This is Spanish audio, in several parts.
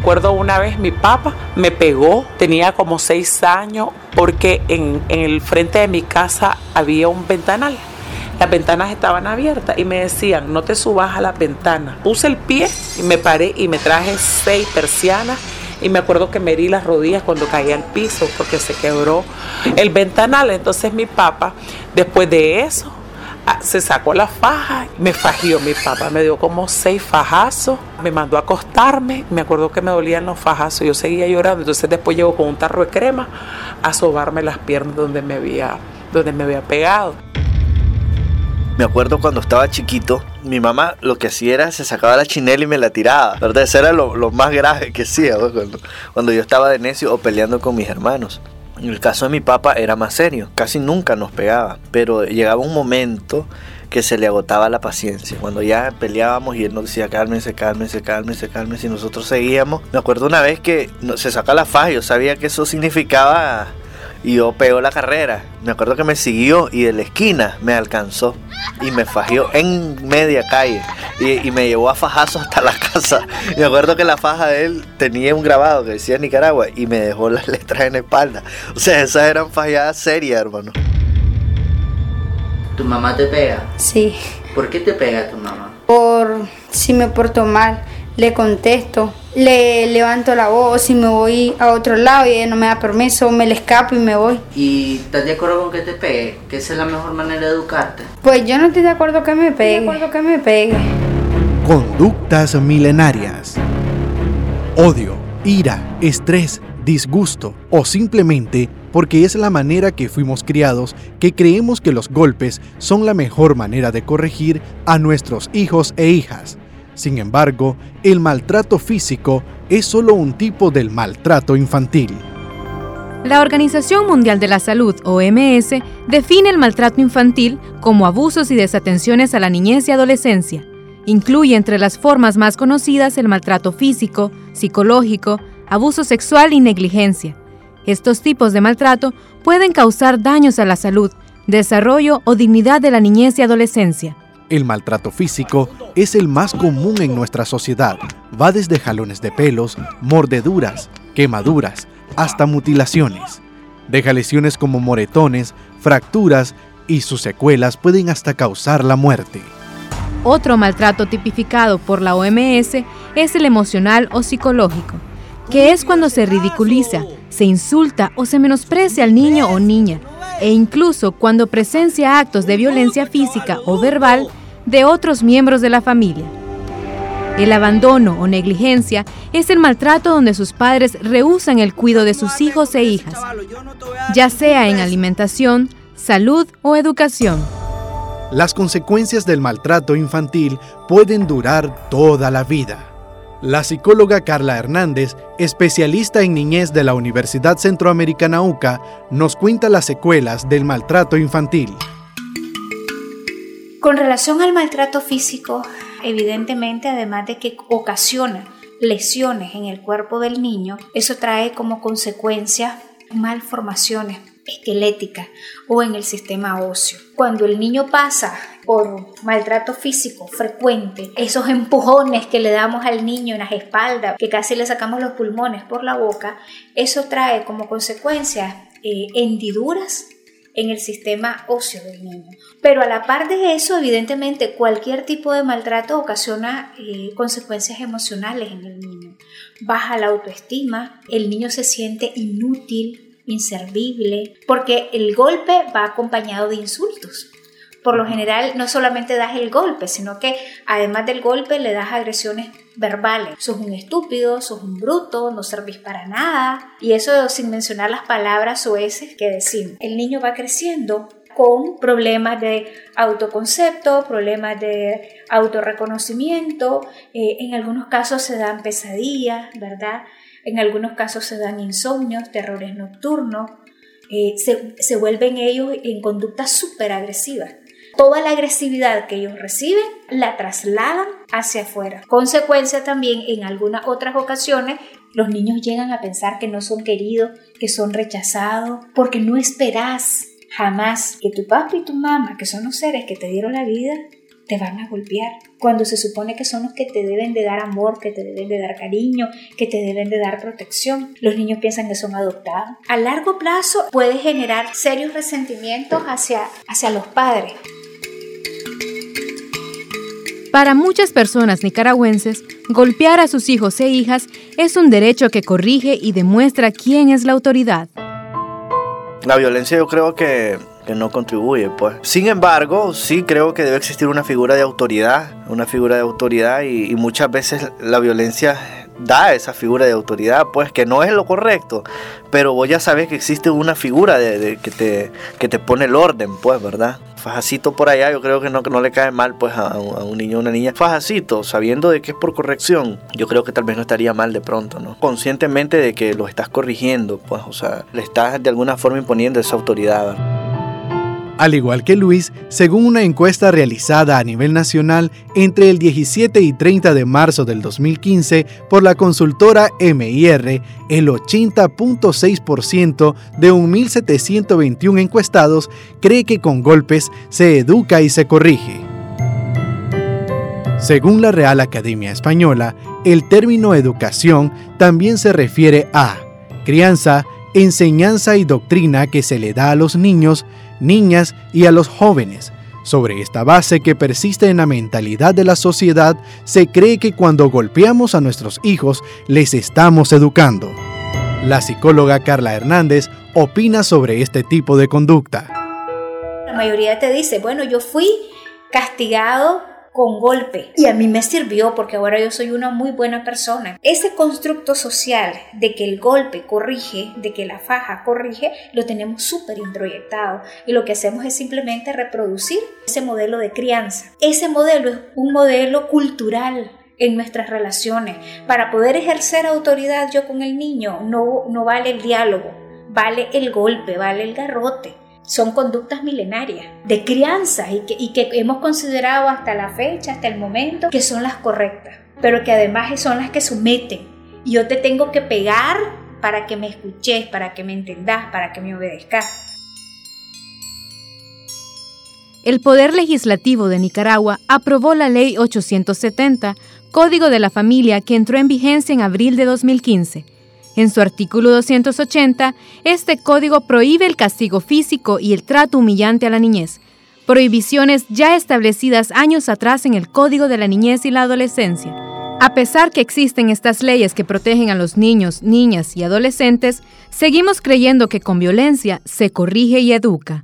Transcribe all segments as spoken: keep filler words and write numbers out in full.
Recuerdo una vez mi papá me pegó, tenía como seis años, porque en, en el frente de mi casa había un ventanal. Las ventanas estaban abiertas y me decían, no te subas a las ventanas. Puse el pie y me paré y me traje seis persianas y me acuerdo que me herí las rodillas cuando caí al piso porque se quebró el ventanal. Entonces mi papá, después de eso, se sacó la faja, me fajió mi papá, me dio como seis fajazos, me mandó a acostarme, me acuerdo que me dolían los fajazos, yo seguía llorando, entonces después llegó con un tarro de crema a sobarme las piernas donde me había, donde me había pegado. Me acuerdo cuando estaba chiquito, mi mamá lo que hacía era se sacaba la chinela y me la tiraba, ¿verdad? Eso era lo, lo más grave que hacía, ¿no? cuando, cuando yo estaba de necio o peleando con mis hermanos. En el caso de mi papá era más serio, casi nunca nos pegaba, pero llegaba un momento que se le agotaba la paciencia. Cuando ya peleábamos y él nos decía cálmense, cálmense, cálmense, cálmense, y nosotros seguíamos. Me acuerdo una vez que se sacó la faja, yo sabía que eso significaba, y yo pegó la carrera. Me acuerdo que me siguió y de la esquina me alcanzó y me fajió en media calle y, y me llevó a fajazos hasta la casa. Y me acuerdo que la faja de él tenía un grabado que decía Nicaragua y me dejó las letras en la espalda. O sea, esas eran fajadas serias, hermano. ¿Tu mamá te pega? Sí. ¿Por qué te pega tu mamá? Por si me porto mal, le contesto, le levanto la voz, si me voy a otro lado y ella no me da permiso, me le escapo y me voy. ¿Y estás de acuerdo con que te pegue? ¿Que esa es la mejor manera de educarte? Pues yo no estoy de acuerdo que me pegue. De acuerdo que me pegue. Conductas milenarias. Odio, ira, estrés, disgusto o simplemente porque es la manera que fuimos criados, que creemos que los golpes son la mejor manera de corregir a nuestros hijos e hijas. Sin embargo, el maltrato físico es solo un tipo del maltrato infantil. La Organización Mundial de la Salud, O M S, define el maltrato infantil como abusos y desatenciones a la niñez y adolescencia. Incluye entre las formas más conocidas el maltrato físico, psicológico, abuso sexual y negligencia. Estos tipos de maltrato pueden causar daños a la salud, desarrollo o dignidad de la niñez y adolescencia. El maltrato físico es el más común en nuestra sociedad. Va desde jalones de pelos, mordeduras, quemaduras, hasta mutilaciones. Deja lesiones como moretones, fracturas y sus secuelas pueden hasta causar la muerte. Otro maltrato tipificado por la O M S es el emocional o psicológico, que es cuando se ridiculiza, se insulta o se menosprecia al niño o niña, e incluso cuando presencia actos de violencia física o verbal de otros miembros de la familia. El abandono o negligencia es el maltrato donde sus padres rehúsan el cuidado de sus hijos e hijas, ya sea en alimentación, salud o educación. Las consecuencias del maltrato infantil pueden durar toda la vida. La psicóloga Carla Hernández, especialista en niñez de la Universidad Centroamericana U C A, nos cuenta las secuelas del maltrato infantil. Con relación al maltrato físico, evidentemente, además de que ocasiona lesiones en el cuerpo del niño, eso trae como consecuencia malformaciones esqueléticas o en el sistema óseo. Cuando el niño pasa por maltrato físico frecuente, esos empujones que le damos al niño en las espaldas, que casi le sacamos los pulmones por la boca, eso trae como consecuencia eh, hendiduras en el sistema óseo del niño. Pero a la par de eso, evidentemente, cualquier tipo de maltrato ocasiona eh, consecuencias emocionales en el niño. Baja la autoestima, el niño se siente inútil, inservible, porque el golpe va acompañado de insultos. Por lo general, no solamente das el golpe, sino que además del golpe le das agresiones verbales. Sos un estúpido, sos un bruto, no servís para nada. Y eso sin mencionar las palabras soeces que decimos. El niño va creciendo con problemas de autoconcepto, problemas de autorreconocimiento. Eh, en algunos casos se dan pesadillas, ¿verdad? En algunos casos se dan insomnios, terrores nocturnos. Eh, se, se vuelven ellos en conductas súper agresivas. Toda la agresividad que ellos reciben la trasladan hacia afuera. Consecuencia también, en algunas otras ocasiones, los niños llegan a pensar que no son queridos, que son rechazados, porque no esperás jamás que tu papá y tu mamá, que son los seres que te dieron la vida, te van a golpear, cuando se supone que son los que te deben de dar amor, que te deben de dar cariño, que te deben de dar protección. Los niños piensan que son adoptados. A largo plazo puede generar serios resentimientos hacia, hacia los padres. Para muchas personas nicaragüenses, golpear a sus hijos e hijas es un derecho que corrige y demuestra quién es la autoridad. La violencia yo creo que, que no contribuye, pues. Sin embargo, sí creo que debe existir una figura de autoridad, una figura de autoridad y, y muchas veces la viencia da esa figura de autoridad, pues, que no es lo correcto, pero vos ya sabes que existe una figura de, de, que, te, que te pone el orden, pues, ¿verdad? Fajacito por allá, yo creo que no, que no le cae mal, pues, a un, a un niño o una niña. Fajacito, sabiendo de que es por corrección, yo creo que tal vez no estaría mal de pronto, ¿no? Conscientemente de que lo estás corrigiendo, pues, o sea, le estás de alguna forma imponiendo esa autoridad, ¿verdad? Al igual que Luis, según una encuesta realizada a nivel nacional entre el diecisiete y treinta de marzo del dos mil quince por la consultora M I R, el ochenta punto seis por ciento de mil setecientos veintiuno encuestados cree que con golpes se educa y se corrige. Según la Real Academia Española, el término educación también se refiere a crianza, enseñanza y doctrina que se le da a los niños, niñas y a los jóvenes. Sobre esta base que persiste en la mentalidad de la sociedad, se cree que cuando golpeamos a nuestros hijos, les estamos educando. La psicóloga Carla Hernández opina sobre este tipo de conducta. La mayoría te dice, bueno, yo fui castigado con golpe y a mí me sirvió porque ahora yo soy una muy buena persona. Ese constructo social de que el golpe corrige, de que la faja corrige, lo tenemos súper introyectado y lo que hacemos es simplemente reproducir ese modelo de crianza. Ese modelo es un modelo cultural en nuestras relaciones. Para poder ejercer autoridad yo con el niño no, no vale el diálogo, vale el golpe, vale el garrote. Son conductas milenarias de crianza y que, y que hemos considerado hasta la fecha, hasta el momento, que son las correctas, pero que además son las que someten. Y yo te tengo que pegar para que me escuches, para que me entendas, para que me obedezcas. El Poder Legislativo de Nicaragua aprobó la Ley ochocientos setenta, Código de la Familia, que entró en vigencia en abril de dos mil quince. En su artículo doscientos ochenta, este código prohíbe el castigo físico y el trato humillante a la niñez, prohibiciones ya establecidas años atrás en el Código de la Niñez y la Adolescencia. A pesar que existen estas leyes que protegen a los niños, niñas y adolescentes, seguimos creyendo que con violencia se corrige y educa.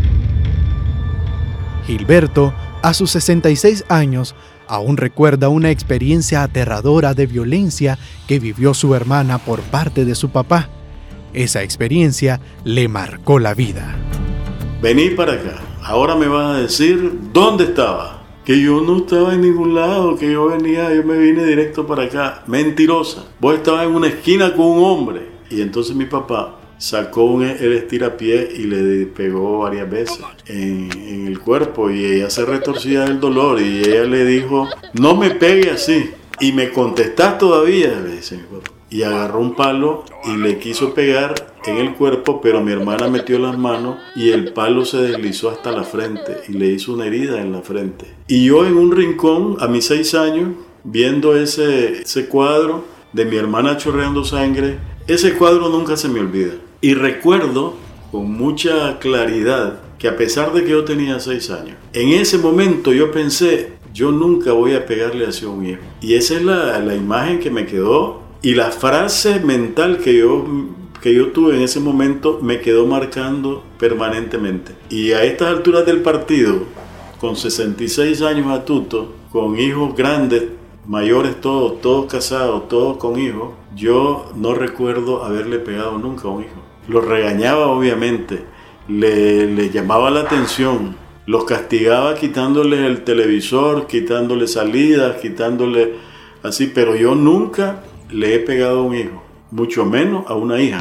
Gilberto, a sus sesenta y seis años, aún recuerda una experiencia aterradora de violencia que vivió su hermana por parte de su papá. Esa experiencia le marcó la vida. Vení para acá, ahora me vas a decir dónde estaba. Que yo no estaba en ningún lado, que yo venía, yo me vine directo para acá. Mentirosa, vos estabas en una esquina con un hombre. Y entonces mi papá sacó un, el estirapié y le pegó varias veces en, en el cuerpo y ella se retorcía del dolor y ella le dijo, no me pegue así. Y me contestás todavía, le dice mi papá. Y agarró un palo y le quiso pegar en el cuerpo, pero mi hermana metió las manos y el palo se deslizó hasta la frente y le hizo una herida en la frente. Y yo en un rincón, a mis seis años, viendo ese, ese cuadro de mi hermana chorreando sangre, ese cuadro nunca se me olvida. Y recuerdo con mucha claridad que a pesar de que yo tenía seis años, en ese momento yo pensé, yo nunca voy a pegarle así a un hijo. Y esa es la, la imagen que me quedó y la frase mental que yo, que yo tuve en ese momento me quedó marcando permanentemente. Y a estas alturas del partido, con sesenta y seis años atutos, con hijos grandes, mayores todos, todos casados, todos con hijos, yo no recuerdo haberle pegado nunca a un hijo. Los regañaba obviamente, le, le llamaba la atención, los castigaba quitándoles el televisor, quitándole salidas, quitándole así, pero yo nunca le he pegado a un hijo, mucho menos a una hija.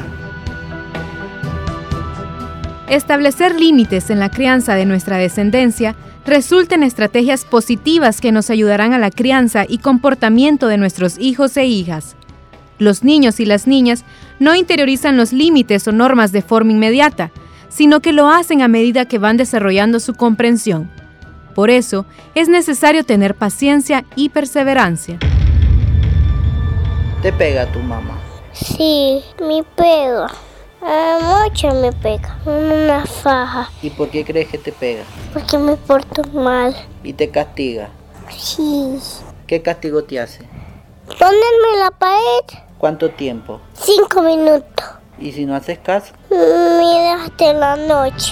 Establecer límites en la crianza de nuestra descendencia resulta en estrategias positivas que nos ayudarán a la crianza y comportamiento de nuestros hijos e hijas. Los niños y las niñas no interiorizan los límites o normas de forma inmediata, sino que lo hacen a medida que van desarrollando su comprensión. Por eso, es necesario tener paciencia y perseverancia. ¿Te pega tu mamá? Sí, me pega. Ah, mucho me pega. Una faja. ¿Y por qué crees que te pega? Porque me porto mal. ¿Y te castiga? Sí. ¿Qué castigo te hace? Ponerme en la pared. ¿Cuánto tiempo? Cinco minutos. ¿Y si no haces caso? Me deja hasta la noche.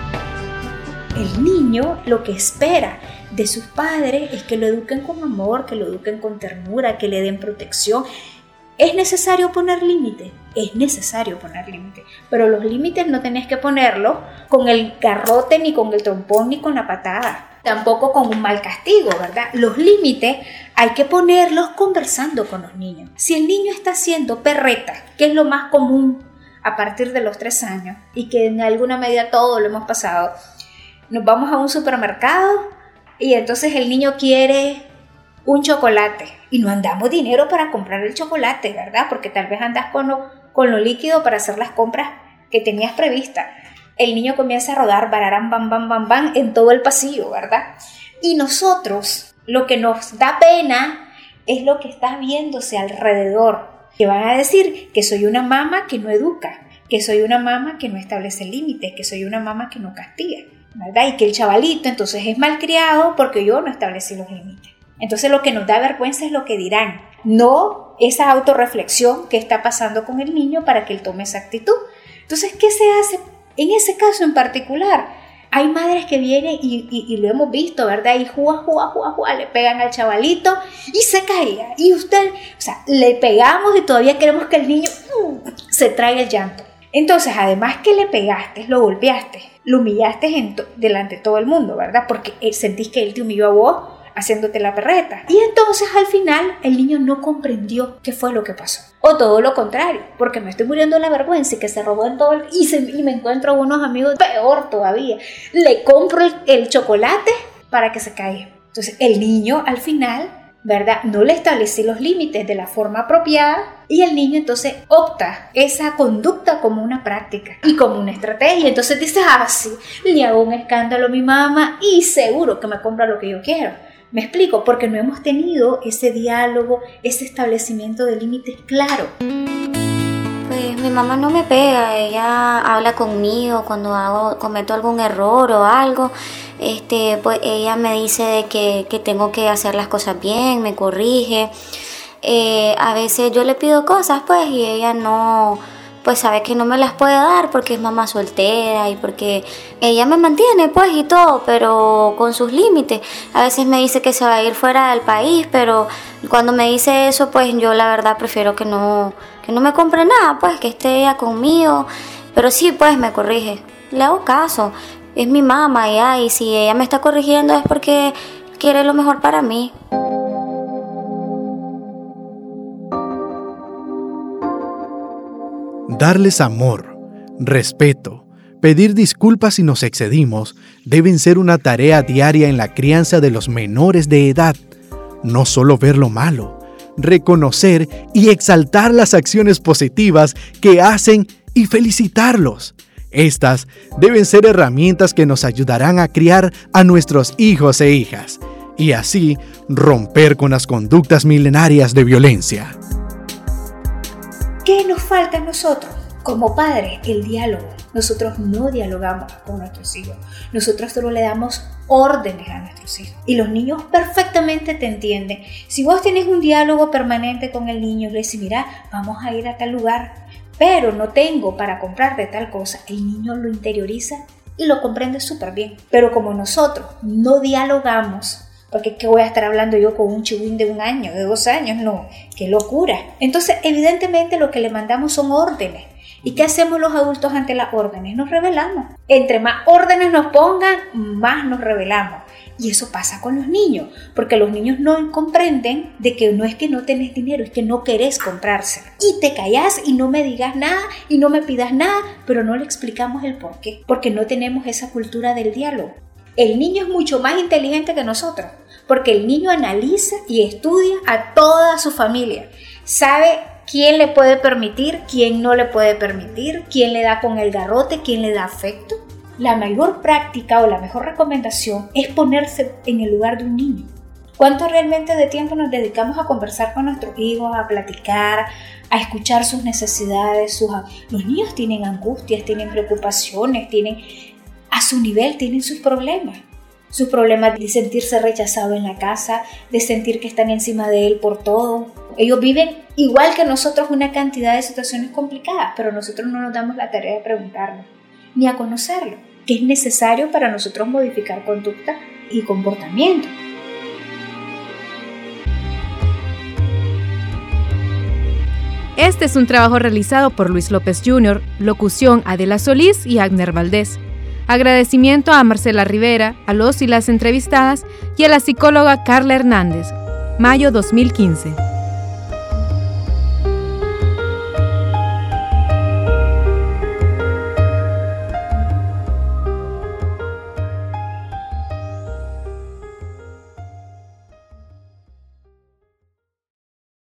El niño lo que espera de sus padres es que lo eduquen con amor, que lo eduquen con ternura, que le den protección. ¿Es necesario poner límites? Es necesario poner límites, pero los límites no tenés que ponerlos con el garrote, ni con el trompón, ni con la patada, tampoco con un mal castigo, ¿verdad? Los límites hay que ponerlos conversando con los niños. Si el niño está haciendo perreta, que es lo más común a partir de los tres años, y que en alguna medida todo lo hemos pasado, nos vamos a un supermercado y entonces el niño quiere un chocolate y no andamos dinero para comprar el chocolate, ¿verdad? Porque tal vez andas con lo, con lo líquido para hacer las compras que tenías previstas. El niño comienza a rodar bararán, bam, bam, bam, bam en todo el pasillo, ¿verdad? Y nosotros, lo que nos da pena es lo que está viéndose alrededor, que van a decir que soy una mamá que no educa, que soy una mamá que no establece límites, que soy una mamá que no castiga, ¿verdad? Y que el chavalito entonces es malcriado porque yo no establecí los límites. Entonces lo que nos da vergüenza es lo que dirán, no esa autorreflexión que está pasando con el niño para que él tome esa actitud. Entonces, ¿qué se hace en ese caso en particular? Hay madres que vienen y, y, y lo hemos visto, ¿verdad? Y juega, juega, juega, juega, le pegan al chavalito y se caía. Y usted, o sea, le pegamos y todavía queremos que el niño uh, se traiga el llanto. Entonces, además que le pegaste, lo golpeaste, lo humillaste en to- delante de todo el mundo, ¿verdad? Porque él, sentís que él te humilló a vos haciéndote la perreta. Y entonces al final el niño no comprendió qué fue lo que pasó. O todo lo contrario, porque me estoy muriendo de la vergüenza y que se robó en todo el... Y, se, y me encuentro a unos amigos peor todavía. Le compro el, el chocolate para que se caiga. Entonces el niño al final, ¿verdad? No le establecí los límites de la forma apropiada y el niño entonces opta esa conducta como una práctica y como una estrategia. Entonces dice, ah, sí, le hago un escándalo a mi mamá y seguro que me compra lo que yo quiero. Me explico, porque no hemos tenido ese diálogo, ese establecimiento de límites claro. Pues mi mamá no me pega, ella habla conmigo cuando hago, cometo algún error o algo. Este, pues ella me dice de que, que tengo que hacer las cosas bien, me corrige. Eh, a veces yo le pido cosas pues y ella no... pues sabe que no me las puede dar porque es mamá soltera y porque ella me mantiene pues y todo, pero con sus límites. A veces me dice que se va a ir fuera del país, pero cuando me dice eso pues yo la verdad prefiero que no, que no me compre nada, pues que esté ella conmigo, pero sí pues me corrige, le hago caso, es mi mamá ya, y si ella me está corrigiendo es porque quiere lo mejor para mí. Darles amor, respeto, pedir disculpas si nos excedimos deben ser una tarea diaria en la crianza de los menores de edad. No solo ver lo malo, reconocer y exaltar las acciones positivas que hacen y felicitarlos. Estas deben ser herramientas que nos ayudarán a criar a nuestros hijos e hijas y así romper con las conductas milenarias de violencia. ¿Qué nos falta a nosotros? Como padres, el diálogo. Nosotros no dialogamos con nuestros hijos. Nosotros solo le damos órdenes a nuestros hijos. Y los niños perfectamente te entienden. Si vos tenés un diálogo permanente con el niño, le decís, mira, vamos a ir a tal lugar, pero no tengo para comprarte tal cosa, el niño lo interioriza y lo comprende súper bien. Pero como nosotros no dialogamos, porque ¿qué voy a estar hablando yo con un chihuín de un año, de dos años? No, qué locura. Entonces, evidentemente lo que le mandamos son órdenes. ¿Y qué hacemos los adultos ante las órdenes? Nos rebelamos. Entre más órdenes nos pongan, más nos rebelamos. Y eso pasa con los niños, porque los niños no comprenden de que no es que no tenés dinero, es que no querés comprárselo. Y te callás y no me digas nada y no me pidas nada, pero no le explicamos el por qué, porque no tenemos esa cultura del diálogo. El niño es mucho más inteligente que nosotros, porque el niño analiza y estudia a toda su familia. Sabe quién le puede permitir, quién no le puede permitir, quién le da con el garrote, quién le da afecto. La mayor práctica o la mejor recomendación es ponerse en el lugar de un niño. ¿Cuánto realmente de tiempo nos dedicamos a conversar con nuestros hijos, a platicar, a escuchar sus necesidades? Sus... Los niños tienen angustias, tienen preocupaciones, tienen a su nivel, tienen sus problemas. Sus problemas de sentirse rechazado en la casa, de sentir que están encima de él por todo. Ellos viven igual que nosotros una cantidad de situaciones complicadas, pero nosotros no nos damos la tarea de preguntarnos ni a conocerlo, que es necesario para nosotros modificar conducta y comportamiento. Este es un trabajo realizado por Luis López junior, locución Adela Solís y Agner Valdés. Agradecimiento a Marcela Rivera, a los y las entrevistadas y a la psicóloga Carla Hernández. Mayo dos mil quince.